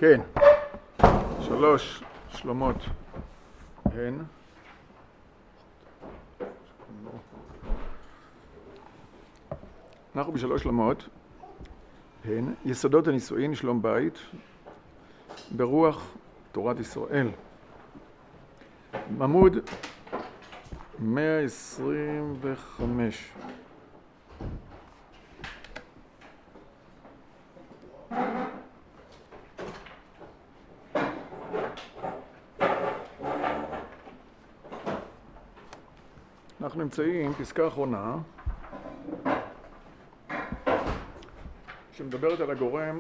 כן, 3 שלומות הן אנחנו ב3 שלומות הן יסודות הנישואין, שלום בית, ברוח תורת ישראל. עמוד 125. אנחנו נמצאים פסקה אחרונה שמדברת על הגורם,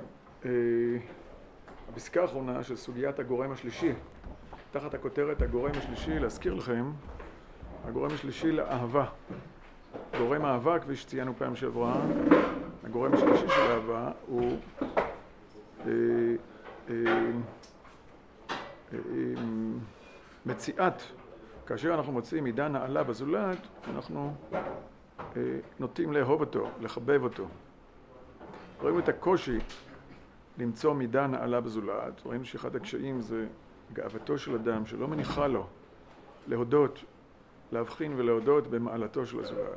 הפסקה האחרונה של סוגיית הגורם השלישי, תחת הכותרת הגורם השלישי, להזכיר לכם, הגורם השלישי לאהבה. גורם האהבה, כפי שציינו פעם שעברה, הגורם השלישי של האהבה הוא מציאת, כאשר אנחנו מוצאים מידה נעלה בזולת, אנחנו נוטים לאהוב אותו, לחבב אותו. ראינו את הקושי למצוא מידה נעלה בזולת, ראינו שאחד הקשיים זה גאוותו של אדם שלא מניחה לו להודות, להבחין ולהודות במעלתו של הזולת.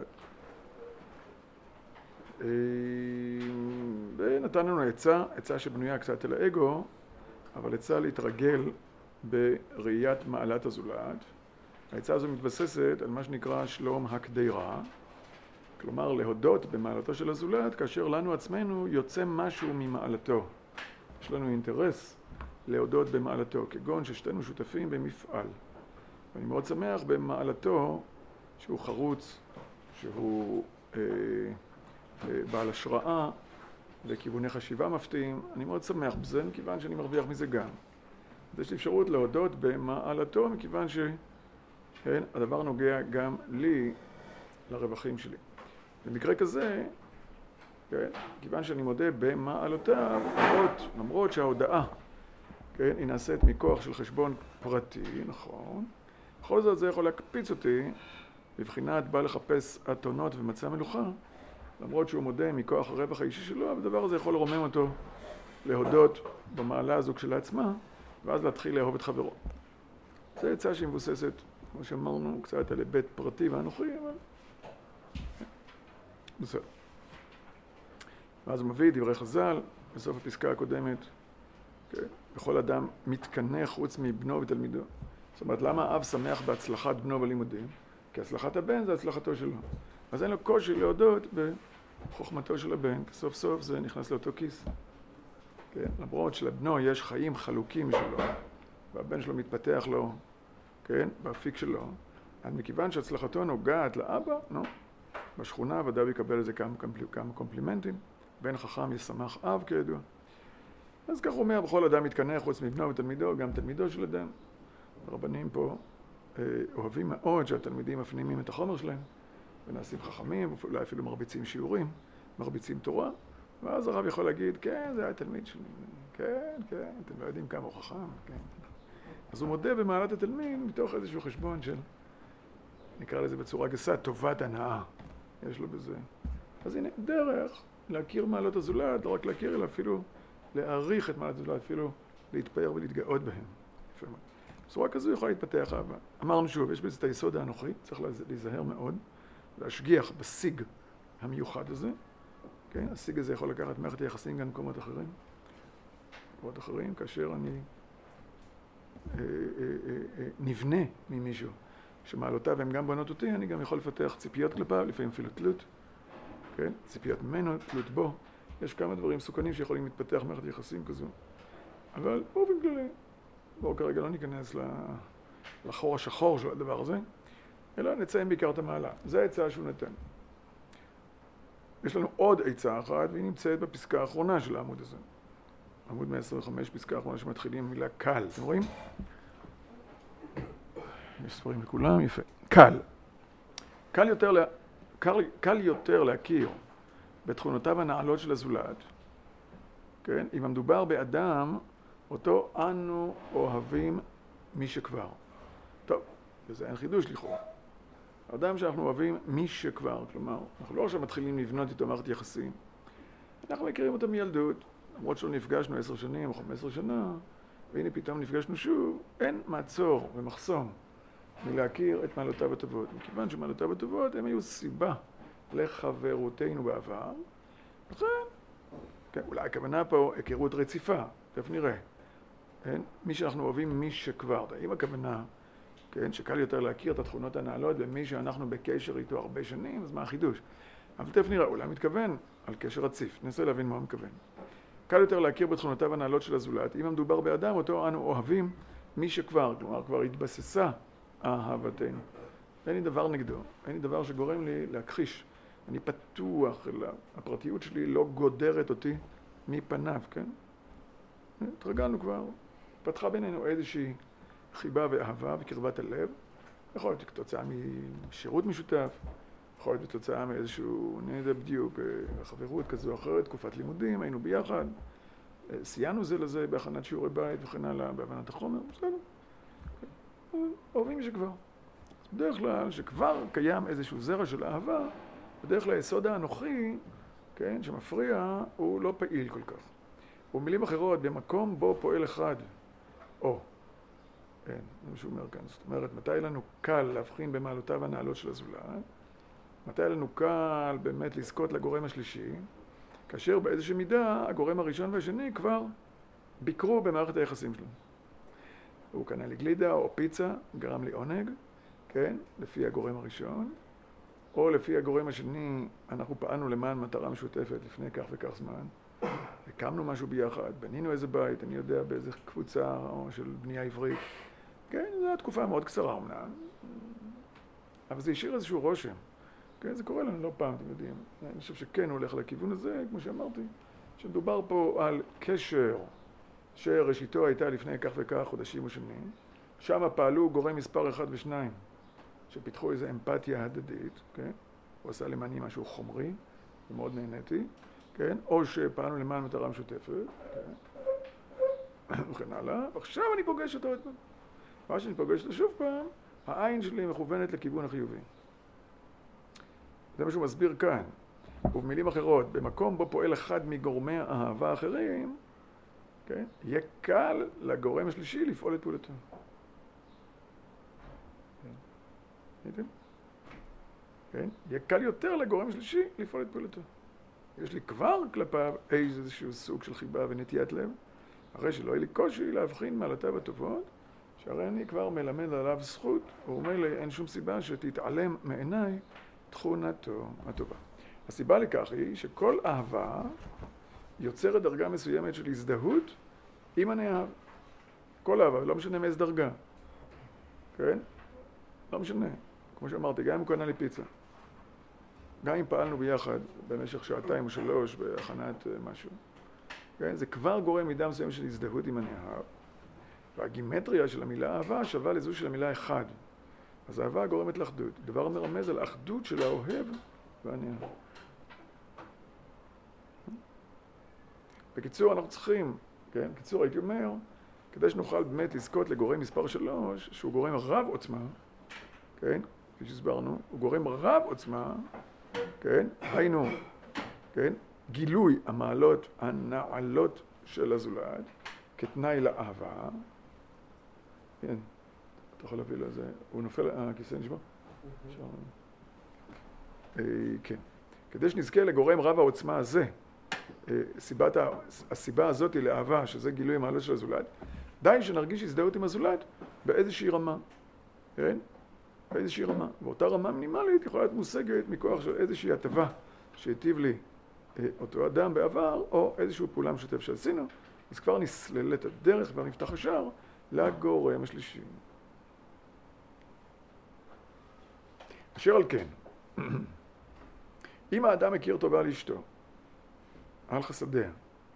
ונתן לנו עצה שבנויה קצת אל האגו, אבל עצה להתרגל בראיית מעלת הזולת. העצה הזו מתבססת על מה שנקרא שלום הקדירה, כלומר להודות במעלתו של הזולת כאשר לנו עצמנו יוצא משהו ממעלתו. יש לנו אינטרס להודות במעלתו, כגון ששתינו שותפים במפעל. ואני מאוד שמח במעלתו שהוא חרוץ, שהוא בעל השראה וכיווני חשיבה מפתיעים. אני מאוד שמח בזה מכיוון שאני מרוויח מזה גם. יש לי אפשרות להודות במעלתו מכיוון שהדבר נוגע גם לי, לרווחים שלי. במקרה כזה, כיוון שאני מודה במעלותיו, למרות שההודעה היא נעשית מכוח של חשבון פרטי, נכון? בכל זאת זה יכול להקפיץ אותי בבחינת בא לחפש אתונות ומצא מלוכה, למרות שהוא מודה מכוח הרווח האישי שלו, הדבר הזה יכול לרומם אותו להודות במעלה הזו כשלעצמה, ואז להתחיל לאהוב את חברו. זו עצה שהיא מבוססת, כמו שאמרנו, קצת על היבט פרטי ואנוכי, אבל בסדר. ואז הוא מביא דברי חז"ל, בסוף הפסקה הקודמת, בכל אדם מתקנא חוץ מבנו ותלמידו. זאת אומרת, למה האב שמח בהצלחת בנו בלימודים? כי הצלחת הבן זה הצלחתו שלו. אז אין לו קושי להודות בחוכמתו של הבן, כי סוף סוף זה נכנס לאותו כיס. למרות שלבנו יש חיים חלוקים שלו, והבן שלו מתפתח לו, באפיק שלו, אז מכיוון שהצלחתו נוגעת לאבא, בשכונה ודאי יקבל לזה כמה קומפלימנטים, בן חכם ישמח אב כידוע. אז כך הוא אומר, בכל אדם מתקנא חוץ מבנו ותלמידו, גם תלמידו של אדם. הרבנים פה אוהבים מאוד שהתלמידים מפנימים את החומר שלהם, ונעשים חכמים, אולי אפילו מרביצים שיעורים, מרביצים תורה, ואז הרב יכול להגיד, כן, זה היה תלמיד שלי, כן, אתם לא יודעים כמה הוא חכם, כן. אז הוא מודה במעלת התלמיד מתוך איזשהו חשבון של, נקרא לזה בצורה גסה, טובת הנאה. יש לו בזה. אז הנה, דרך להכיר מעלות הזולת, לא רק להכיר, אלא אפילו להעריך את מעלות הזולת, אפילו להתפאר ולהתגאות בהם. בצורה כזו יכולה להתפתח אהבה. אמרנו שוב, יש בזה את היסוד האנוכי, צריך להיזהר מאוד, להשגיח בסיג המיוחד הזה. כן? הסיג הזה יכול לקחת מערכת היחסים גם במקומות אחרים. במקומות אחרים, כאשר אני נבנה ממישהו, שמעלותיו הן גם בנות אותי, אני גם יכול לפתח ציפיות כלפיו, לפעמים אפילו תלות, כן? ציפיות ממנו, תלות בו. יש כמה דברים מסוכנים שיכולים להתפתח מערכת יחסים כזו. אבל באופן כללי, בואו כרגע לא ניכנס לחור השחור של הדבר הזה, אלא נציין בעיקר את המעלה. זו העצה שהוא נתן. יש לנו עוד עצה אחת, והיא נמצאת בפסקה האחרונה של העמוד הזה. עמוד 125, פסקה האחרונה שמתחילים עם מילה קל. אתם רואים? יש ספרים לכולם, יפה. קל. קל יותר להכיר בתכונותיו הנעלות של הזולת, כן? אם המדובר באדם, אותו אנו אוהבים מי שכבר. טוב, וזה אין חידוש לכאורה. אדם שאנחנו אוהבים מי שכבר, כלומר, אנחנו לא עכשיו מתחילים לבנות איתו מערכת יחסים. אנחנו מכירים אותו מילדות, למרות שלא נפגשנו 10 שנים או 15 שנה, והנה פתאום נפגשנו שוב, אין מעצור ומחסום מלהכיר את מעלותיו הטובות. מכיוון שמעלותיו הטובות הם היו סיבה לחברותנו בעבר, לכן, כן, אולי הכוונה פה היכרות רציפה, תכף נראה. כן? מי שאנחנו אוהבים, מי שכבר. האם הכוונה, כן, שקל יותר להכיר את התכונות הנעלות במי שאנחנו בקשר איתו הרבה שנים, אז מה החידוש? אבל תכף נראה, אולי מתכוון על קשר רציף. ננסה להבין מה הוא מתכוון. קל יותר להכיר בתכונותיו הנעלות של הזולת, אם המדובר באדם אותו אנו אוהבים מי שכבר, כלומר כבר התבססה אהבתנו. אין לי דבר נגדו, אין לי דבר שגורם לי להכחיש. אני פתוח, הפרטיות שלי לא גודרת אותי מפניו, כן? התרגלנו כבר, פתחה בינינו איזושהי חיבה ואהבה וקרבת הלב. יכול להיות כתוצאה משירות משותף, יכול להיות בתוצאה מאיזשהו, אני יודע בדיוק, חברות כזו או אחרת, תקופת לימודים, היינו ביחד, סייענו זה לזה בהכנת שיעורי בית וכן הלאה, בהבנת החומר, בסדר. אוהבים שכבר. בדרך כלל, שכבר קיים איזשהו זרע של אהבה, בדרך כלל היסוד האנוכי, כן, שמפריע, הוא לא פעיל כל כך. ובמילים אחרות, במקום בו פועל אחד, או, כן, זה מה שהוא אומר כאן, זאת אומרת, מתי לנו קל להבחין במעלותיו הנעלות של הזולת, מתי לנו קל באמת לזכות לגורם השלישי, כאשר באיזושהי מידה הגורם הראשון והשני כבר ביקרו במערכת היחסים שלנו. הוא קנה לי גלידה או פיצה, גרם לי עונג, כן, לפי הגורם הראשון, או לפי הגורם השני, אנחנו פעלנו למען מטרה משותפת לפני כך וכך זמן, הקמנו משהו ביחד, בנינו איזה בית, אני יודע באיזה קבוצה או של בנייה עברית, כן, זו הייתה תקופה מאוד קצרה אמנם, אבל זה השאיר איזשהו רושם. כן, זה קורה לנו לא פעם, אתם יודעים. אני חושב שכן הולך לכיוון הזה, כמו שאמרתי, שמדובר פה על קשר שראשיתו הייתה לפני כך וכך חודשים או שנים. שם פעלו גורם מספר 1 ו2, שפיתחו איזו אמפתיה הדדית, כן? הוא עשה למעני משהו חומרי, ומאוד נהניתי, כן? או שפעלנו למען מטרה משותפת, כן? וכן הלאה. ועכשיו אני פוגש אותו עוד פעם. מה שאני פוגש אותו שוב פעם, העין שלי מכוונת לכיוון החיובי. זה מה שהוא מסביר כאן. ובמילים אחרות, במקום בו פועל אחד מגורמי האהבה האחרים, כן? יהיה קל לגורם השלישי לפעול את פעולתו. ראיתם? כן? יהיה קל יותר לגורם השלישי לפעול את פעולתו. יש לי כבר כלפיו איזשהו סוג של חיבה ונטיית לב, הרי שלא יהיה לי קושי להבחין מעלותיו הטובות, שהרי אני כבר מלמד עליו זכות, וממילא אין שום סיבה שתתעלם מעיניי תכונתו הטובה. הסיבה לכך היא שכל אהבה יוצרת דרגה מסוימת של הזדהות עם הנאהב. כל אהבה, לא משנה מאיזה דרגה. כן? לא משנה. כמו שאמרתי, גם אם הוא קנה לי פיצה. גם אם פעלנו ביחד במשך 2 או 3 בהכנת משהו. כן? זה כבר גורם מידה מסוים של הזדהות עם הנאהב. והגימטריה של המילה אהבה שווה לזו של המילה אחד. אז האהבה גורמת לאחדות. דבר מרמז על האחדות של האוהב והנאהב. בקיצור, אנחנו צריכים, כן? בקיצור, הייתי אומר, כדי שנוכל באמת לזכות לגורם מספר 3, שהוא גורם רב עוצמה, כן? כפי שהסברנו, הוא גורם רב עוצמה, כן? היינו, כן? גילוי המעלות הנעלות של הזולת, כתנאי לאהבה. כן, אתה יכול להביא לו זה, הוא נופל, הכיסא נשמע? כן. כדי שנזכה לגורם רב העוצמה הזה, הסיבה הזאת היא לאהבה, שזה גילוי המעלות של הזולת, די שנרגיש הזדהות עם הזולת באיזושהי רמה, כן? באיזושהי רמה. ואותה רמה מינימלית יכולה להיות מושגת מכוח של איזושהי הטבה שהיטיב לי אותו אדם בעבר, או איזושהי פעולה משותף שעשינו, אז כבר נסללת הדרך כבר נפתח השער לגורם השלישי. אשר על כן, אם האדם מכיר טובה לאשתו, על חסדיה,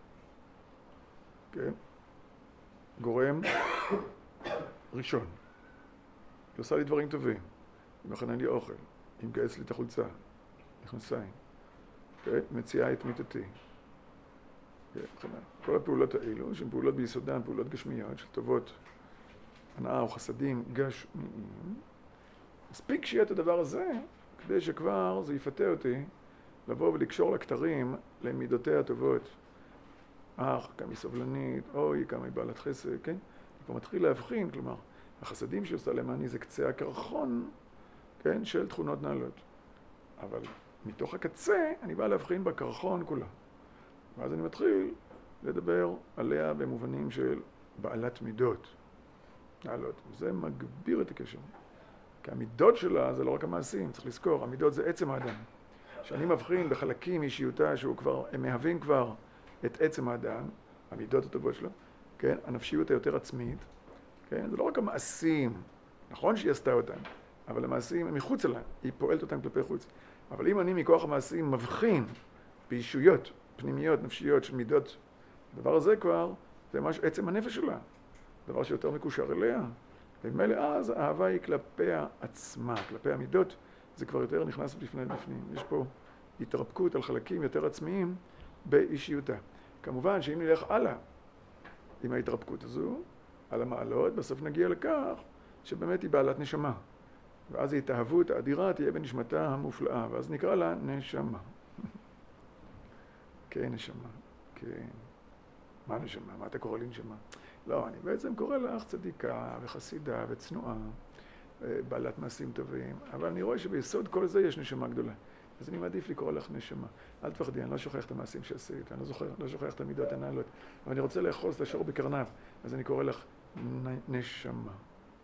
כן? גורם ראשון. היא עושה לי דברים טובים, היא מכנה לי אוכל, היא מגייס לי את החולצה, מכנסיים, כן? מציעה את מיטתי. כן, כל הפעולות האלו, שהן פעולות ביסודן, פעולות גשמיות, של טובות, הנאה או חסדים גשמיים, מספיק שיהיה את הדבר הזה, כדי שכבר זה יפתה אותי לבוא ולקשור לכתרים למידותיה הטובות כמה היא סובלנית, אוי, כמה היא בעלת חסד, כן? אני כבר מתחיל להבחין, כלומר, החסדים שהיא עושה למעני זה קצה הקרחון, כן? של תכונות נעלות. אבל מתוך הקצה אני בא להבחין בקרחון כולה. ואז אני מתחיל לדבר עליה במובנים של בעלת מידות, נעלות. וזה מגביר את הקשר. כי המידות שלה זה לא רק המעשים, צריך לזכור, המידות זה עצם האדם. כשאני מבחין בחלקים מאישיותה הם מהווים כבר את עצם האדם, המידות הטובות שלו, כן? הנפשיות היותר עצמית, כן? זה לא רק המעשים, נכון שהיא עשתה אותם, אבל המעשים הם מחוץ לה, היא פועלת אותם כלפי חוץ. אבל אם אני מכוח המעשים מבחין באישויות פנימיות, נפשיות של מידות, הדבר הזה כבר, זה ממש עצם הנפש שלה, דבר שיותר מקושר אליה. ובמילא אז האהבה היא כלפי עצמה, כלפי המידות, זה כבר יותר נכנס בפנים. יש פה התרפקות על חלקים יותר עצמיים באישיותה. כמובן שאם נלך הלאה עם ההתרפקות הזו, על המעלות, בסוף נגיע לכך שבאמת היא בעלת נשמה. ואז ההתאהבות האדירה תהיה בנשמתה המופלאה, ואז נקרא לה נשמה. כן, נשמה. כן. מה נשמה? מה אתה קורא לי נשמה? לא, אני בעצם קורא לך צדיקה וחסידה וצנועה, בעלת מעשים טובים, אבל אני רואה שביסוד כל זה יש נשמה גדולה. אז אני מעדיף לקרוא לך נשמה. אל תפחדי, אני לא שוכח את המעשים שעשית, אני לא שוכח את המידות הנעלות, אבל אני רוצה לאחוז את השור בקרניו, אז אני קורא לך נשמה.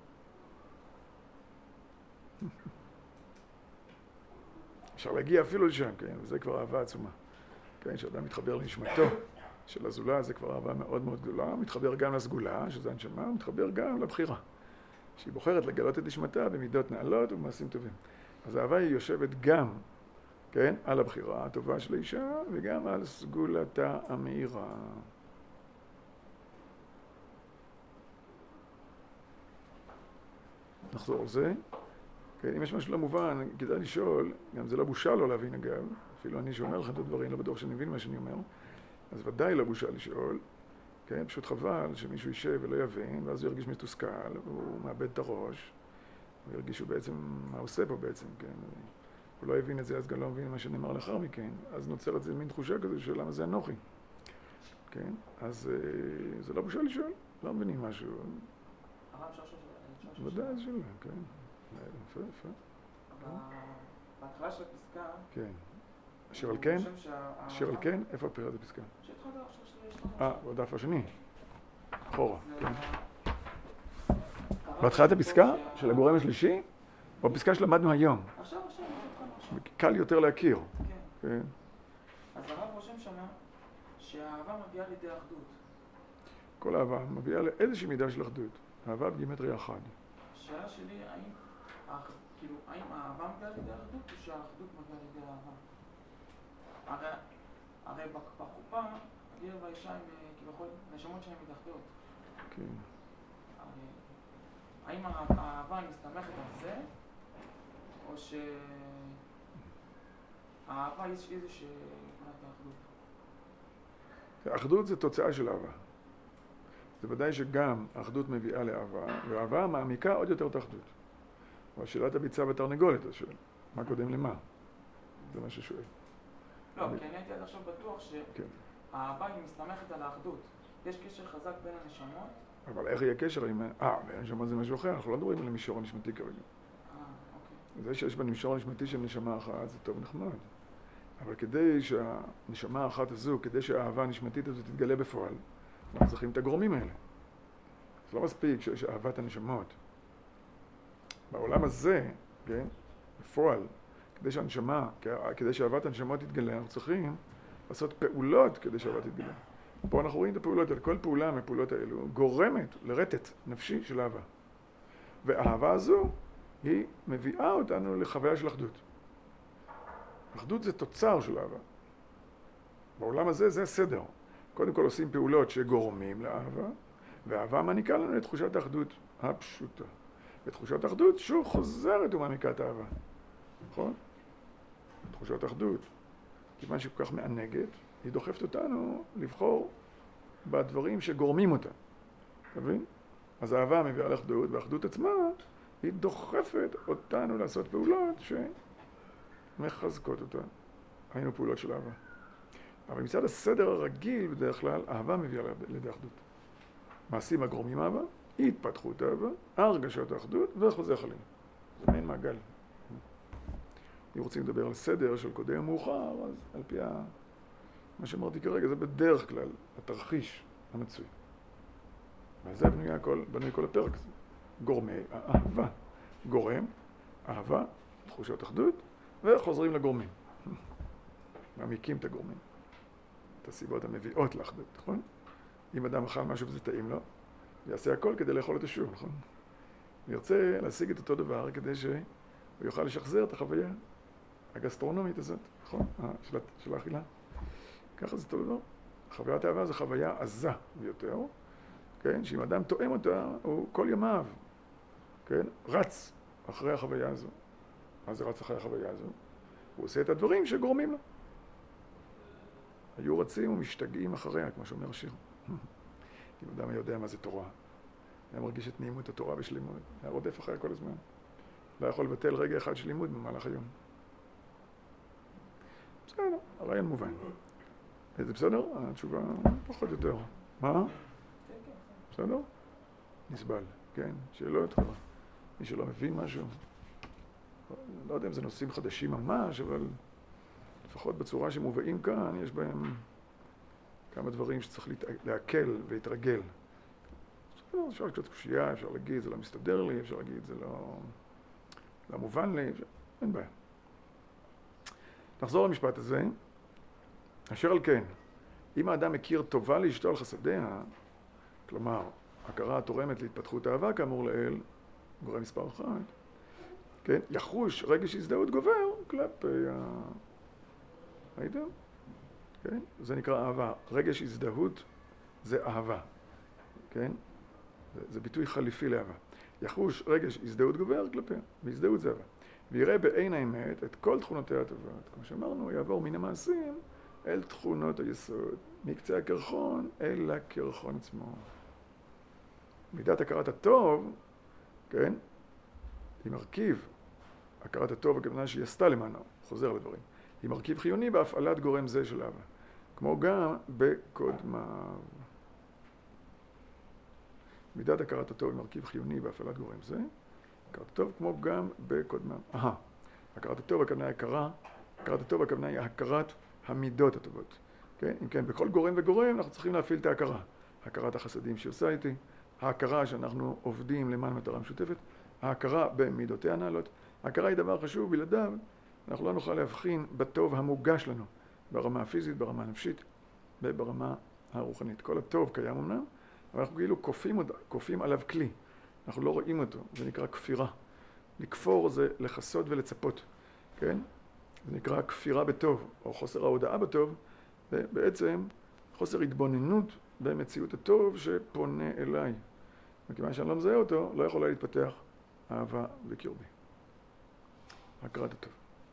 אפשר להגיע אפילו לשם, כן, וזה כבר אהבה עצומה. כן, שאדם מתחבר לנשמתו של הזולה, זה כבר אהבה מאוד מאוד גדולה, מתחבר גם לסגולה, שזה הנשמה, מתחבר גם לבחירה, שהיא בוחרת לגלות את נשמתה במידות נעלות ובמעשים טובים. אז האהבה היא יושבת גם, כן, על הבחירה הטובה של האישה, וגם על סגולתה המאירה. נחזור על זה. כן, אם יש משהו לא מובן, כדאי לשאול, גם זה לא בושה לא להבין אגב, אפילו אני שאומר לכם את הדברים, לא בטוח שאני מבין מה שאני אומר, אז ודאי לא בושה לשאול, כן, פשוט חבל שמישהו יישב ולא יבין, ואז הוא ירגיש מתוסכל, והוא מאבד את הראש, הוא ירגיש שהוא בעצם, מה עושה פה בעצם, כן, הוא לא הבין את זה, אז גם לא מבין מה שנאמר לאחר מכן, אז נוצרת זה מין תחושה כזו של למה זה אנוכי, כן, אז זה לא בושה לשאול, לא מבינים משהו. הרב שואל. ודאי זה שלא, כן. יפה. בהתחלה של הפסקה... כן. אשר על כן? איפה הפירת הפסקה? שהתחלת עכשיו בדף השני. אחורה, כן. בהתחלת הפסקה של הגורם השלישי, או הפסקה שלמדנו היום? עכשיו. קל יותר להכיר. כן. אז הרב רושם שמה שהאהבה מביאה לידי אחדות. כל אהבה מביאה לאיזושהי מידה של אחדות. אהבה בגימטריה אחת. השאלה שלי, האם האהבה מביאה לידי אחדות או שהאחדות מביאה לידי אהבה? הרי בחופה, הגבר והאישה הם כביכול נשמות שהן מתאחדות. כן. האם האהבה מסתמכת על זה, או שהאהבה יש איזושהי אחדות? האחדות זה תוצאה של אהבה. זה ודאי שגם האחדות מביאה לאהבה, והאהבה מעמיקה עוד יותר את האחדות. אבל שאלת הביצה בתרנגולת, אתה שואל. מה קודם למה? זה מה ששואל. לא, כי אני הייתי עד עכשיו בטוח שהאהבה היא מסתמכת על האחדות. יש קשר חזק בין הנשמות. אבל איך יהיה קשר עם... הנשמה זה משהו אחר, אנחנו לא מדברים על המישור הנשמתי כרגע. אוקיי. זה שיש במישור הנשמתי של נשמה אחת, זה טוב נחמד. אבל כדי שהנשמה האחת הזו, כדי שהאהבה הנשמתית הזו תתגלה בפועל, אנחנו צריכים את הגורמים האלה. זה לא מספיק שיש אהבת הנשמות. בעולם הזה, כן, בפועל, כדי שאהבת הנשמות תתגלה, אנחנו צריכים לעשות פעולות כדי שהאהבה תתגלה. פה אנחנו רואים את הפעולות, כל פעולה מהפעולות האלו גורמת לרטט נפשי של אהבה. והאהבה הזו היא מביאה אותנו לחוויה של אחדות. אחדות זה תוצר של אהבה. בעולם הזה זה הסדר. קודם כל עושים פעולות שגורמים לאהבה, והאהבה מעניקה לנו את תחושת האחדות הפשוטה. ותחושת האחדות שוב חוזרת ומעניקה את האהבה. נכון? תחושת האחדות, כיוון שהיא כל כך מענגת, היא דוחפת אותנו לבחור בדברים שגורמים אותה. אתה מבין? אז האהבה מביאה לאחדות, והאחדות עצמה היא דוחפת אותנו לעשות פעולות שמחזקות אותה. היינו פעולות של אהבה. אבל מצד הסדר הרגיל, בדרך כלל, אהבה מביאה לידי אחדות. מעשים הגורמים אהבה, התפתחות אהבה, הרגשות האחדות וחוזר חלילה. זה מעין מעגל. אם רוצים לדבר על סדר של קודם ומאוחר, אז על פי מה שאמרתי כרגע, זה בדרך כלל התרחיש המצוי. ועל זה בנוי כל הפרק הזה. גורמי אהבה. גורם, אהבה, תחושות אחדות, וחוזרים לגורמים. מעמיקים את הגורמים. את הסיבות המביאות לאחדות, נכון? אם אדם אכל משהו וזה טעים לו, יעשה הכל כדי לאכול אותו שוב, נכון? הוא ירצה להשיג את אותו דבר כדי שהוא יוכל לשחזר את החוויה הגסטרונומית הזאת, נכון? של האכילה. ככה זה אותו דבר. חוויית האהבה זו חוויה עזה ביותר, כן? שאם אדם תואם אותה, הוא כל ימיו, כן? רץ אחרי החוויה הזו. מה זה רץ אחרי החוויה הזו? הוא עושה את הדברים שגורמים לו. היו רצים ומשתגעים אחריה, כמו שאומר השיר. אם אדם יודע מה זה תורה, היה מרגיש את נעימות התורה בשלימות, היה רודף אחריה כל הזמן. לא יכול לבטל רגע אחד של לימוד במהלך היום. בסדר, הרעיון מובן. זה בסדר? התשובה פחות יותר. מה? בסדר? נסבל, כן? שאלות כבר. מי שלא מבין משהו. לא יודע אם זה נושאים חדשים ממש, אבל לפחות בצורה שמובאים כאן, יש בהם כמה דברים שצריך להקל ולהתרגל. אפשר קצת קושייה, אפשר להגיד, זה לא מסתדר לי, אפשר להגיד, זה לא מובן לי, אין בעיה. נחזור למשפט הזה. אשר על כן, אם האדם מכיר טובה לאשתו על חסדיה, כלומר, הכרה התורמת להתפתחות האהבה, כאמור לאל, גורם מספר אחד, כן? יחוש רגש הזדהות גובר כלפי ראיתם? כן? זה נקרא אהבה. רגש הזדהות זה אהבה. כן? זה ביטוי חליפי לאהבה. יחוש רגש הזדהות גובר כלפיה, והזדהות זה אהבה. ויראה בעין האמת את כל תכונותיה הטובות. כמו שאמרנו, יעבור מן המעשים אל תכונות היסוד, מקצה הקרחון אל הקרחון עצמו. מידת הכרת הטוב, כן? היא מרכיב, הכרת הטוב הכוונה שהיא עשתה למענו, חוזר לדברים. היא מרכיב חיוני בהפעלת גורם זה של אהבה, כמו גם בקודמיו. מידת הכרת הטוב היא מרכיב חיוני בהפעלת גורם זה, הכרת הטוב כמו גם בקודמיו. הכרת הטוב הכוונה היא הכרת המידות הטובות. כן? אם כן, בכל גורם וגורם אנחנו צריכים להפעיל את ההכרה. הכרת החסדים שעושה איתי, ההכרה שאנחנו עובדים למען מטרה משותפת, ההכרה במידותיה הנעלות. ההכרה היא דבר חשוב, בלעדיו אנחנו לא נוכל להבחין בטוב המוגש לנו, ברמה הפיזית, ברמה הנפשית וברמה הרוחנית. כל הטוב קיים אמנם, אבל אנחנו כאילו כופים עליו כלי. אנחנו לא רואים אותו, זה נקרא כפירה. לכפור זה לחסות ולצפות, כן? זה נקרא כפירה בטוב, או חוסר ההודעה בטוב, ובעצם חוסר התבוננות במציאות הטוב שפונה אליי. מכיוון שאני לא מזהה אותו, לא יכולה להתפתח אהבה בקרבי. הכרת הטוב.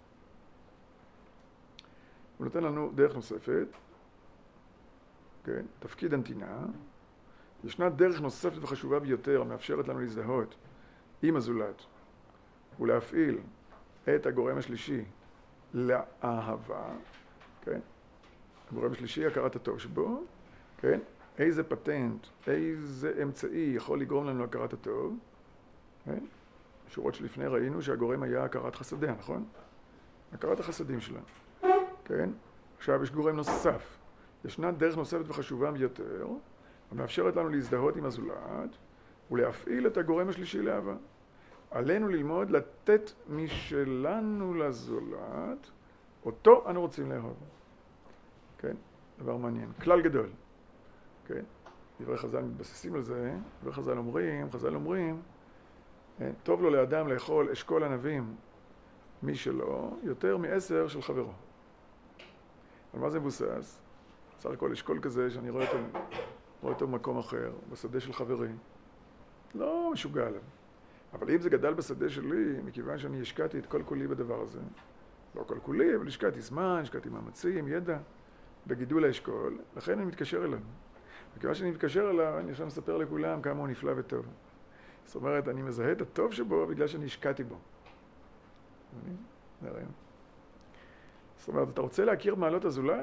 הוא נותן לנו דרך נוספת, כן? תפקיד הנתינה. ישנה דרך נוספת וחשובה ביותר המאפשרת לנו להזדהות עם הזולת ולהפעיל את הגורם השלישי לאהבה, כן? הגורם השלישי, הכרת הטוב שבו, כן? איזה פטנט, איזה אמצעי יכול לגרום לנו להכרת הטוב, כן? שורות שלפני ראינו שהגורם היה הכרת חסדיה, נכון? הכרת החסדים שלנו, כן? עכשיו יש גורם נוסף. ישנה דרך נוספת וחשובה ביותר, המאפשרת לנו להזדהות עם הזולת ולהפעיל את הגורם השלישי לאהבה. עלינו ללמוד לתת משלנו לזולת, אותו אנו רוצים לאהוב. כן? דבר מעניין. כלל גדול. כן? דברי חז"ל מתבססים על זה. דברי חז"ל אומרים, טוב לו לאדם לאכול אשכול ענבים משלו יותר מ10 של חברו. על מה זה מבוסס? סך הכל אשכול כזה שאני רואה אותו במקום אחר, בשדה של חברי. לא משוגע עליו. אבל אם זה גדל בשדה שלי, מכיוון שאני השקעתי את כל כולי בדבר הזה, לא כל כולי, אבל השקעתי זמן, השקעתי מאמצים, ידע, בגידול האשכול, לכן אני מתקשר אליו. מכיוון שאני מתקשר אליו, אני עכשיו מספר לכולם כמה הוא נפלא וטוב. זאת אומרת, אני מזהה את הטוב שבו בגלל שאני השקעתי בו. זה הרעיון. זאת אומרת, אתה רוצה להכיר מעלות הזולת?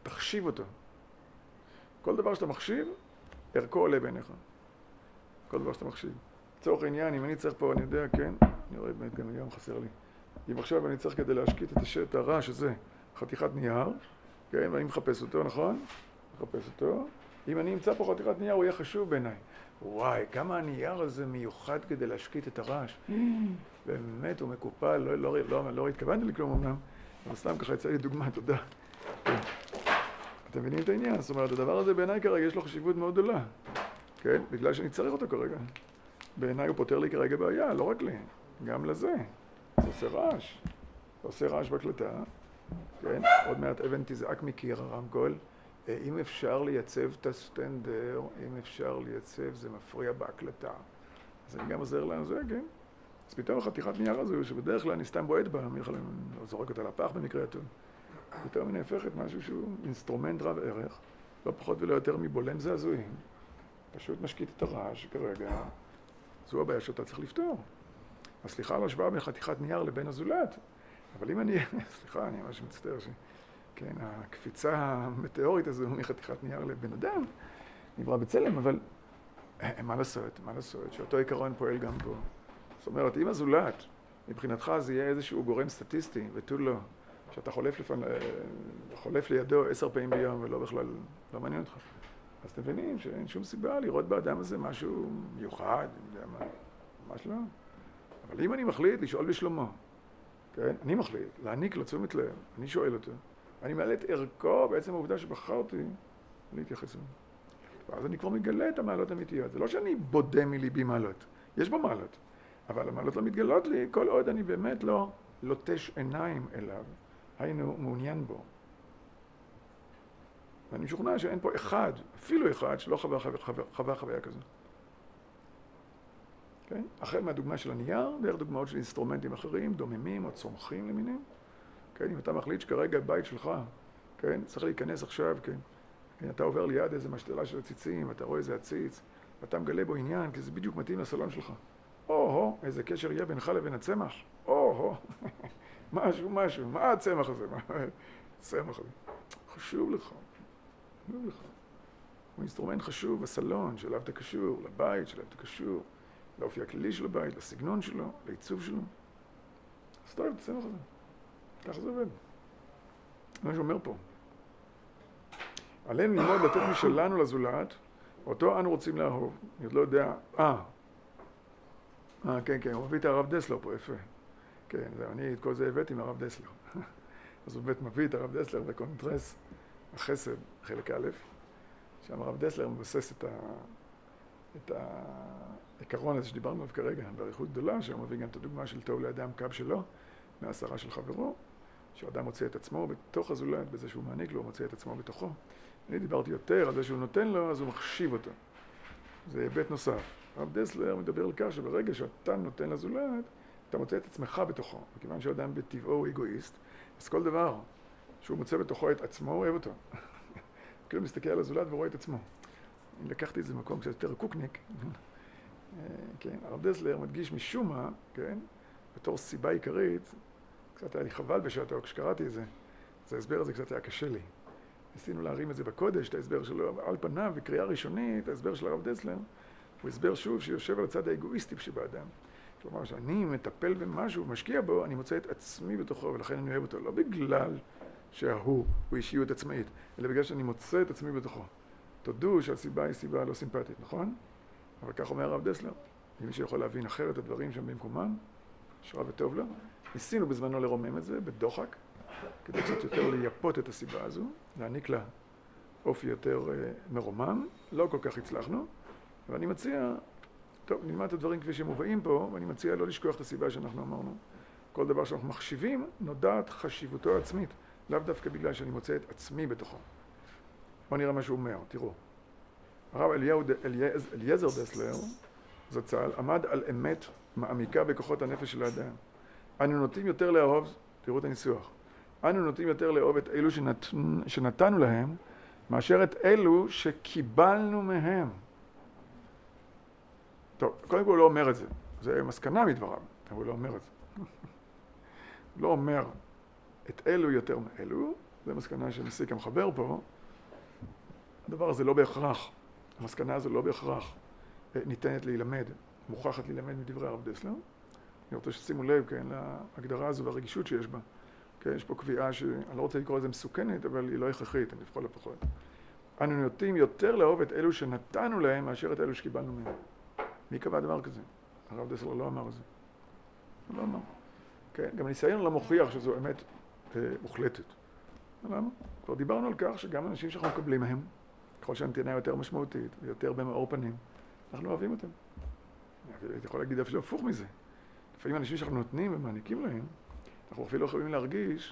תחשיב אותו. כל דבר שאתה מחשיב, ערכו עולה בעיניך. כל דבר שאתה מחשיב. לצורך העניין, אם אני צריך פה, אני יודע, כן, אני רואה באמת גם היום חסר לי. אם עכשיו אני צריך כדי להשקיט את הרעש הזה, חתיכת נייר, כן, ואני מחפש אותו, נכון? מחפש אותו. אם אני אמצא פה חתיכת נייר, הוא יהיה חשוב בעיניי. וואי, כמה הנייר הזה מיוחד כדי להשקיט את הרעש. באמת, הוא מקופל, לא התכוונתי לכלום אמנם, אבל סתם ככה יצא לי דוגמה, תודה. אתם מבינים את העניין? זאת אומרת, הדבר הזה בעיניי כרגע יש לו חשיבות מאוד גדולה. כן? בגלל שאני צריך אותו כרגע. בעיניי הוא פותר לי כרגע בעיה, לא רק לי, גם לזה. זה עושה רעש. זה עושה רעש בהקלטה. כן? עוד מעט אבן תזעק מקיר הרמקול. אם אפשר לייצב את הסטנדר, אם אפשר לייצב, זה מפריע בהקלטה. אז אני גם עוזר לזה, כן? אז פתאום החתיכת נייר הזו, שבדרך כלל אני סתם בועט בה, אני זורק אותה לפח במקרה הטוב. פתאום אני הופכת משהו שהוא אינסטרומנט רב ערך, לא פחות ולא יותר מבולם זעזועים. פשוט משקיט את הרעש כרגע. זו הבעיה שאתה צריך לפתור. אז סליחה על השוואה בין חתיכת נייר לבין הזולת. אבל אם אני, סליחה, אני ממש מצטער כן, הקפיצה המטאורית הזו מחתיכת נייר לבן אדם נברא בצלם, אבל מה לעשות, שאותו עיקרון פועל גם פה. זאת אומרת, אם הזולת, מבחינתך זה יהיה איזשהו גורם סטטיסטי, ותו לא, שאתה חולף לידו 10 פעמים ביום ולא בכלל, לא מעניין אותך. אז אתם מבינים שאין שום סיבה לראות באדם הזה משהו מיוחד, אני יודע מה, ממש לא. אבל אם אני מחליט לשאול בשלומו, כן, אני מחליט להעניק לתשומת לב, אני שואל אותו, אני מעלה את ערכו בעצם העובדה שבחרתי להתייחס אליו. ואז אני כבר מגלה את המעלות האמיתיות. זה לא שאני בודה מליבי מעלות, יש בו מעלות, אבל המעלות לא מתגלות לי כל עוד אני באמת לא לוטש עיניים אליו, היינו מעוניין בו. ואני משוכנע שאין פה אחד, אפילו אחד, שלא חווה חוויה כזו. כן? החל מהדוגמה של הנייר, דרך דוגמאות של אינסטרומנטים אחרים, דוממים או צומחים למינים. כן? אם אתה מחליט שכרגע בית שלך, כן? צריך להיכנס עכשיו, כן? אתה עובר ליד איזה משתלה של הציצים, אתה רואה איזה הציץ, ואתה מגלה בו עניין, כי זה בדיוק מתאים לסלון שלך. או, איזה קשר יהיה בינך לבין הצמח. או, משהו, מה הצמח הזה? הצמח הזה. חשוב לך. הוא אינסטרומנט חשוב בסלון, שאליו אתה קשור, לבית שאליו אתה קשור, לאופי הכללי של הבית, לסגנון שלו, לעיצוב שלו. אז טוב, תצמח הזה. ככה זה עובד. מה שאומר פה. עלינו ללמוד לתת משלנו לזולת, אותו אנו רוצים לאהוב. אני עוד לא יודע, כן, הוא מביא את הרב דסלר פה, יפה. כן, אני את כל זה הבאתי מהרב דסלר. אז הוא מביא את הרב דסלר בקונטרס החסד, חלק א', שם הרב דסלר מבסס את העיקרון הזה שדיברנו עליו כרגע, בעריכות גדולה, שהוא מביא גם את הדוגמה של טוב לאדם קו שלו, מהסרה של חברו, שאדם מוצא את עצמו בתוך הזולת, בזה שהוא מעניק לו, הוא מוצא את עצמו בתוכו. אני דיברתי יותר על זה שהוא נותן לו, אז הוא מחשיב אותו. זה היבט נוסף. הרב דסלר מדבר על כך שברגע שאתה נותן לזולת, אתה מוצא את עצמך בתוכו. וכיוון שאדם בטבעו הוא אגואיסט, אז כל דבר שהוא מוצא בתוכו את עצמו, הוא אוהב אותו. כאילו מסתכל על הזולת ורואה את עצמו. אני לקחתי את זה במקום קצת יותר קוקניק. כן, הרב דסלר מדגיש משום מה, כן, בתור סיבה עיקרית, קצת היה לי חבל בשעתו כשקראתי את זה. אז ההסבר הזה קצת היה קשה לי. ניסינו להרים את זה בקודש, את ההסבר שלו על פניו, וקריאה ראשונית, ההסבר של הרב דסלר, הוא הסבר שוב שיושב על הצד האגואיסטי שבאדם. כלומר, שאני מטפל במשהו, משקיע בו, אני מוצא את עצמי בתוכו, ולכן אני אוהב אותו. לא בגלל הוא אישיות עצמאית, אלא בגלל שאני מוצא את עצמי בתוכו. תודו שהסיבה היא סיבה לא סימפטית, נכון? אבל כך אומר הרב דסלר. אם מישהו יכול להבין אחרת את הדברים שם במקומם, שרה וטוב לו. ניסינו בזמנו לרומם את זה בדוחק, כדי קצת יותר לייפות את הסיבה הזו, להעניק לה אופי יותר מרומם. לא כל כך הצלחנו, ואני מציע, טוב, נלמד את הדברים כפי שהם מובאים פה, ואני מציע לא לשכוח את הסיבה שאנחנו אמרנו. כל דבר שאנחנו מחשיבים, נודעת חשיבותו העצמית, לאו דווקא בגלל שאני מוצא את עצמי בתוכו. בואו נראה מה שהוא אומר, תראו. הרב אליעזר דסלר, זצ"ל, עמד על אמת מעמיקה בכוחות הנפש של האדם. אנו נוטים יותר לאהוב, תראו את הניסוח, אנו נוטים יותר לאהוב את אלו שנתנו להם, מאשר את אלו שקיבלנו מהם. טוב, קודם כל הוא לא אומר את זה. זה מסקנה מדבריו, אבל הוא לא אומר את זה. הוא לא אומר את אלו יותר מאלו, זה מסקנה שמסיק המחבר פה, הדבר הזה לא בהכרח, המסקנה הזו לא בהכרח ניתנת להילמד, מוכרחת להילמד מדברי הרב דסלר. אני רוצה ששימו לב, כן, להגדרה הזו והרגישות שיש בה. כן, יש פה קביעה שאני לא רוצה לקרוא לזה מסוכנת, אבל היא לא הכרחית, אני לפחות לפחות. אנו נוטים יותר לאהוב את אלו שנתנו להם מאשר את אלו שקיבלנו מהם. מי קבע דבר כזה? הרב דסלר לא אמר את זה. הוא לא אמר. כן, גם הניסיון לא מוכיח שזו אמת מוחלטת. למה? כבר דיברנו על כך שגם אנשים שאנחנו מקבלים מהם, ככל שהנתינה יותר משמעותית ויותר במאור פנים, אנחנו אוהבים אותם. אני יכול להגיד אפילו הפוך מזה. לפעמים אנשים שאנחנו נותנים ומעניקים להם, אנחנו אפילו לא יכולים להרגיש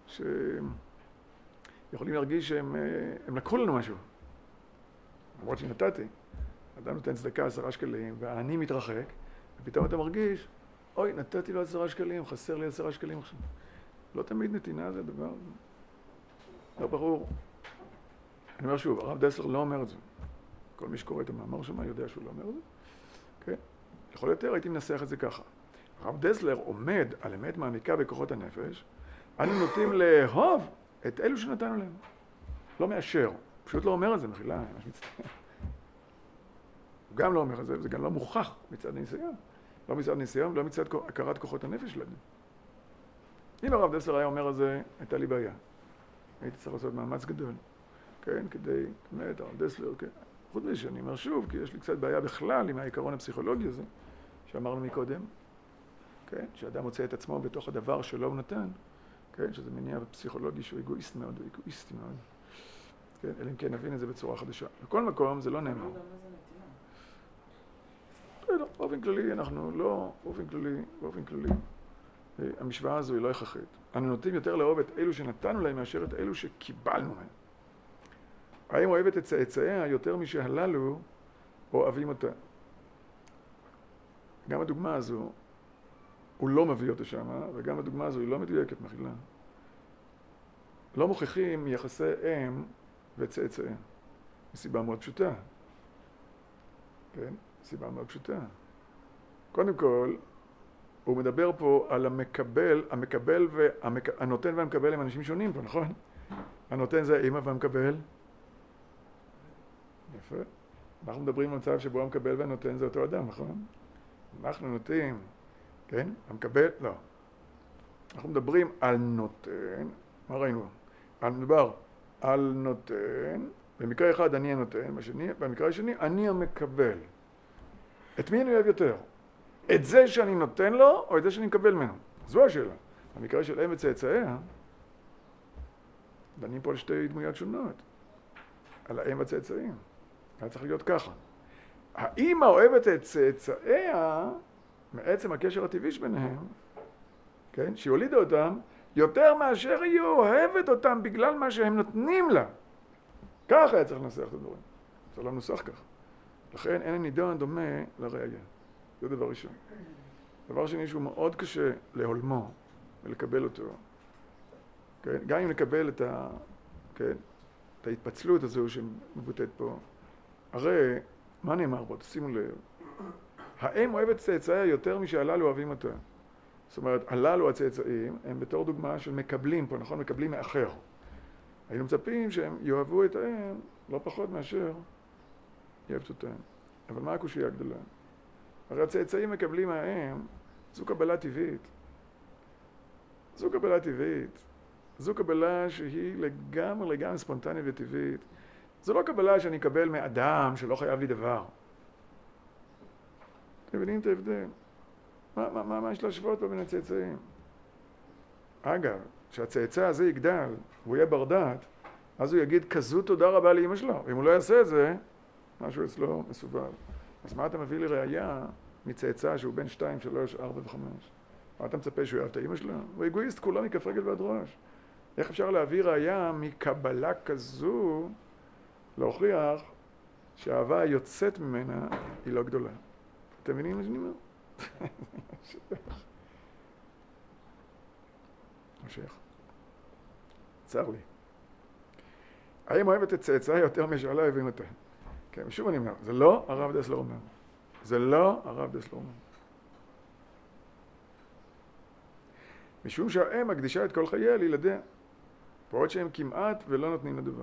שהם לקחו לנו משהו. למרות שנתתי. אדם נותן צדקה 10 שקלים והעני מתרחק, ופתאום אתה מרגיש, אוי, נתתי לו 10 שקלים, חסר לי 10 שקלים עכשיו. לא תמיד נתינה זה דבר. לא ברור. אני אומר שוב, הרב דסלר לא אומר את זה. כל מי שקורא את המאמר שמה יודע שהוא לא אומר את זה. כן? יכול יותר, הייתי מנסח את זה ככה. הרב דסלר עומד על אמת מעמיקה בכוחות הנפש, אנו נוטים לאהוב את אלו שנתנו להם. לא מאשר. פשוט לא אומר את זה, מחילה, ממש מצטער. הוא גם לא אומר את זה, וזה גם לא מוכח מצד הניסיון. לא מצד הניסיון, ולא מצד הכרת כוחות הנפש שלנו. אם הרב דסלר היה אומר את זה, הייתה לי בעיה. הייתי צריך לעשות מאמץ גדול. כן, כדי, באמת, הרב דסלר, כן. חוץ מזה שאני אומר שוב, כי יש לי קצת בעיה בכלל עם העיקרון הפסיכולוגי הזה, שאמרנו מקודם. כן, שאדם מוצא את עצמו בתוך הדבר שלא הוא נתן. כן, שזה מניע פסיכולוגי שהוא אגואיסט מאוד, או אגואיסטי מאוד. כן, אלא אם כן נבין את זה בצורה חדשה. בכל מקום זה לא נאמר. באופן כללי אנחנו לא, באופן כללי, המשוואה הזו היא לא הכרחית. אנו נוטים יותר לאהוב את אלו שנתנו להם מאשר את אלו שקיבלנו מהם. האם אוהבת את צאצאיה יותר משהללו אוהבים אותה? גם הדוגמה הזו, הוא לא מביא אותה שמה, וגם הדוגמה הזו היא לא מדויקת, מחילה. לא מוכיחים יחסי אם וצאצאיה. מסיבה מאוד פשוטה. כן? סיבה מאוד פשוטה. קודם כל, הוא מדבר פה על הנותן והמקבל הם אנשים שונים פה, נכון? הנותן זה האמא והמקבל. יפה. אנחנו מדברים על מצב שבו המקבל והנותן זה אותו אדם, נכון? אנחנו נוטים, כן? המקבל, לא. אנחנו מדברים על נותן, מה ראינו? מדבר על נותן, במקרה אחד אני הנותן, במקרה השני אני המקבל. את מי אני אוהב יותר? את זה שאני נותן לו, או את זה שאני מקבל ממנו? זו השאלה. במקרה של אם וצאצאיה, דנים פה על שתי דמויות שונות. על האם והצאצאים. היה צריך להיות ככה. האמא אוהבת את צאצאיה, מעצם הקשר הטבעי ביניהם, כן? שהיא הולידה אותם, יותר מאשר היא אוהבת אותם בגלל מה שהם נותנים לה. ככה היה צריך לנסח את הדברים. זה לא נוסח ככה. לכן אין הנידון דומה לראיה. זה דבר ראשון. דבר שני שהוא מאוד קשה להולמו ולקבל אותו. כן? גם אם נקבל את ההתפצלות הזו שמבוטאת פה. הרי, מה נאמר פה? תשימו לב. האם אוהבת צאצאיה יותר משהללו אוהבים אותה? זאת אומרת, הללו הצאצאים הם בתור דוגמה של מקבלים פה, נכון? מקבלים מאחר. היינו מצפים שהם יאהבו את האם לא פחות מאשר יאהבת אותם. אבל מה הקושיה הגדולה? הרי הצאצאים מקבלים מהאם, זו קבלה טבעית. זו קבלה טבעית. זו קבלה שהיא לגמרי ספונטנית וטבעית. זו לא קבלה שאני אקבל מאדם שלא חייב לי דבר. אתם מבינים את ההבדל? מה יש להשוות פה בין הצאצאים? אגב, כשהצאצא הזה יגדל, והוא יהיה בר דעת, אז הוא יגיד כזו תודה רבה לאמא שלו. אם הוא לא יעשה את זה, משהו אצלו מסובב. אז מה אתה מביא לי ראייה מצאצא שהוא בין 2, 3, 4 ו-5? מה אתה מצפה שהוא יאהב את האמא שלו? הוא אגואיסט כולו מכף רגל ועד ראש. איך אפשר להביא ראייה מקבלה כזו להוכיח שהאהבה היוצאת ממנה היא לא גדולה? אתם מבינים מה שאני אומר? המשך. צר לי. האם אוהבת את צאצאיה יותר משאלה אוהבים אותה? כן, שוב אני אומר, זה לא הרב דסלר אומר. זה לא הרב דסלר אומר. משום שהאם מקדישה את כל חייה לילדיה. בעוד שהם כמעט ולא נותנים לדבר.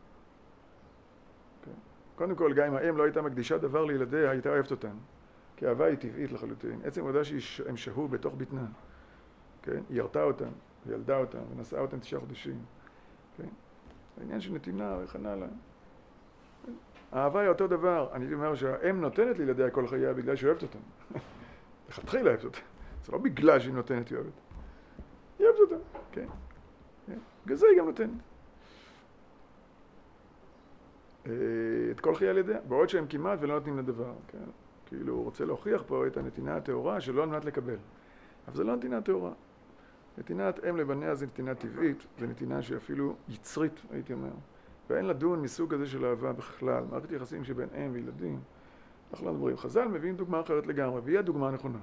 Okay. קודם כל, גם אם האם לא הייתה מקדישה דבר לילדיה, הייתה אוהבת אותם. כי אהבה היא טבעית לחלוטין. עצם העובדה שהם שהו בתוך בטנה. Okay. היא ירתה אותם, וילדה אותם, ונשאה אותם 9 חודשים. Okay. העניין של נתינה וכן הלאה. האהבה היא אותו דבר. אני אומר שהאם נותנת לילדיה כל חייה בגלל שהיא אוהבת אותם. לכתחילה אוהבת אותם. זה לא בגלל שהיא נותנת, היא אוהבת. היא אוהבת אותם, כן. בגלל זה היא גם נותנת. את כל חייה לידיה, בעוד שהם כמעט ולא נותנים לדבר. כן? כאילו הוא רוצה להוכיח פה את הנתינה הטהורה שלא על מנת לקבל. אבל זה לא נתינה טהורה. נתינת אם לבניה זה נתינה טבעית, זה נתינה שאפילו יצרית, הייתי אומר. ואין לדון מסוג הזה של אהבה בכלל. מערכת יחסים שבין אם וילדים. אנחנו לא מדברים. חז"ל מביאים דוגמה אחרת לגמרי, והיא הדוגמה הנכונה.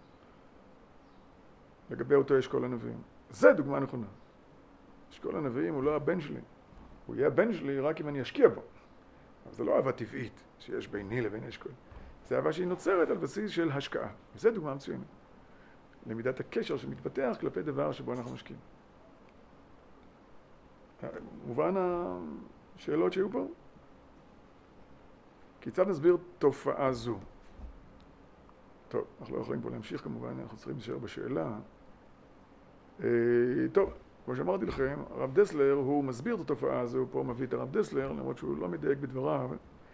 לגבי אותו אשכול הנביאים. זה דוגמה נכונה. אשכול הנביאים הוא לא הבן שלי. הוא יהיה הבן שלי רק אם אני אשקיע בו. אבל זה לא אהבה טבעית שיש ביני לבין אשכול. זה אהבה שהיא נוצרת על בסיס של השקעה. וזו דוגמה מצוינת. למידת הקשר שמתפתח כלפי דבר שבו אנחנו משקיעים. מובן השאלות שהיו פה? כיצד נסביר תופעה זו? טוב, אנחנו לא יכולים פה להמשיך כמובן, אנחנו צריכים להישאר בשאלה. טוב, כמו שאמרתי לכם, הרב דסלר הוא מסביר את התופעה הזו, הוא פה מביא את הרב דסלר, למרות שהוא לא מדייק בדבריו,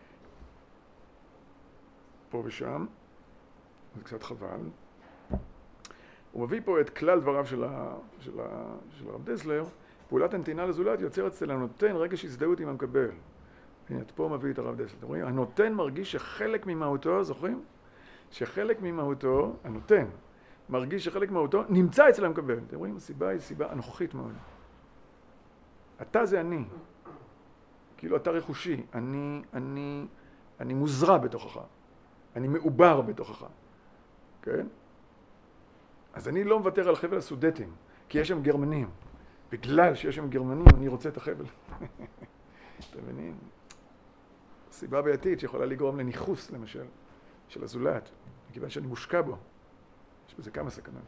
פה ושם, זה קצת חבל. הוא מביא פה את כלל דבריו של הרב דסלר, פעולת הנתינה לזולת יוצרת אצל הנותן רגש הזדהות עם המקבל. הנה, פה מביא את הרב דסלר. אתם רואים? הנותן מרגיש שחלק ממהותו, זוכרים? שחלק ממהותו, הנותן, מרגיש שחלק ממהותו נמצא אצל המקבל. אתם רואים? הסיבה היא סיבה אנוכית מאוד. אתה זה אני. כאילו אתה רכושי. אני מוזרע בתוכך. אני מעובר בתוכך. כן? אז אני לא מוותר על חבל הסודטים, כי יש שם גרמנים. בגלל שיש שם גרמנים, אני רוצה את החבל. אתם מבינים? סיבה בעייתית שיכולה לגרום לניחוס, למשל, של הזולת, מכיוון שאני מושקע בו. יש בזה כמה סכנות.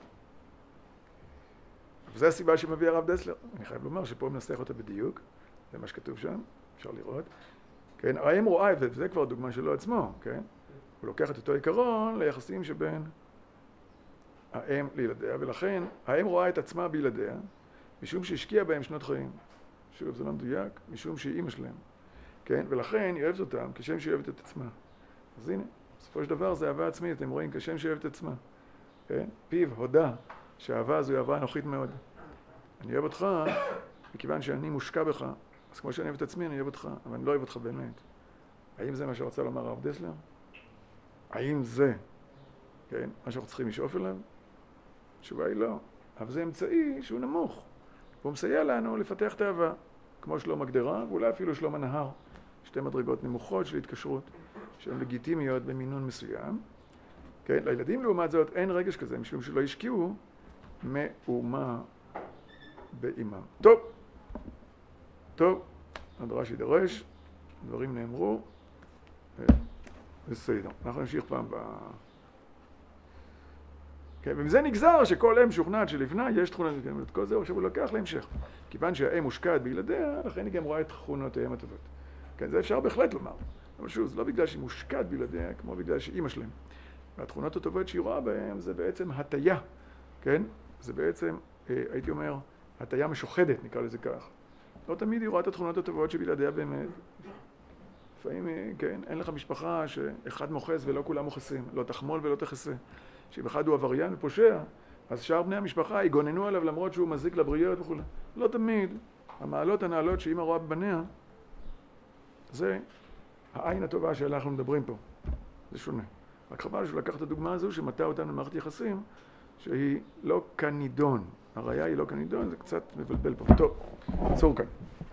וזו הסיבה שמביא הרב דסלר. אני חייב לומר שפה מנסח אותה בדיוק, זה מה שכתוב שם, אפשר לראות. כן, האם רואה, וזה כבר דוגמה שלו עצמו, כן? הוא לוקח את אותו עיקרון ליחסים שבין האם לילדיה, ולכן האם רואה את עצמה בילדיה, משום שהשקיע בהם שנות חיים. שוב, זה לא מדויק, משום שהיא אימא שלהם. כן? ולכן היא אוהבת אותם כשם שהיא אוהבת את עצמה. אז הנה, בסופו של דבר זה אהבה עצמית, אתם רואים, כשם שהיא אוהבת את עצמה. כן? פיו הודה שהאהבה הזו היא אהבה אנוכית מאוד. אני אוהב אותך מכיוון שאני מושקע בך, אז כמו שאני אוהב את עצמי, אני אוהב אותך, אבל אני לא אוהב אותך באמת. האם זה מה שרצה לומר הרב דסלר? האם זה, כן, מה שאנחנו צריכים לשאוף אליו? התשובה היא לא. אבל זה אמצעי שהוא נמוך. והוא מסייע לנו לפתח את האהבה, כמו שלום הגדרה, ואולי אפילו שלום הנהר. 2 מדרגות נמוכות של התקשרות, שהן לגיטימיות במינון מסוים. כן, לילדים לעומת זאת אין רגש כזה, משום שלא השקיעו מאומה באימם. טוב, הדרש יידרש, דברים נאמרו, בסדר. אנחנו נמשיך פעם כן, ומזה נגזר שכל אם שוכנעת שלבנה יש תכונות, את כל זה עכשיו הוא לקח להמשך. כיוון שהאם מושקעת בילדיה, לכן היא גם רואה את תכונותיהם הטובות. כן, זה אפשר בהחלט לומר. אבל שוב, זה לא בגלל שהיא מושקעת בילדיה, כמו בגלל שהיא אימא שלהם. והתכונות הטובות שהיא רואה בהם זה בעצם הטיה, כן? זה בעצם, הייתי אומר, הטיה משוחדת, נקרא לזה כך. לא תמיד היא רואה את התכונות הטובות שבילדיה באמת. לפעמים, כן, אין לך משפחה שאחד מוחס ולא כולם מוחסים, לא תחמול ולא תחסה. שאם אחד הוא עבריין ופושע, אז שאר בני המשפחה יגוננו עליו למרות שהוא מזיק לבריות וכו'. לא תמיד. המעלות הנעלות שאמא רואה בבניה, זה העין הטובה שעליה אנחנו מדברים פה. זה שונה. רק חבל שהוא לקח את הדוגמה הזו שמטה אותנו למערכת יחסים, שהיא לא כנידון. הראיה היא לא כנידון, זה קצת מבלבל פה. טוב, עצור כאן.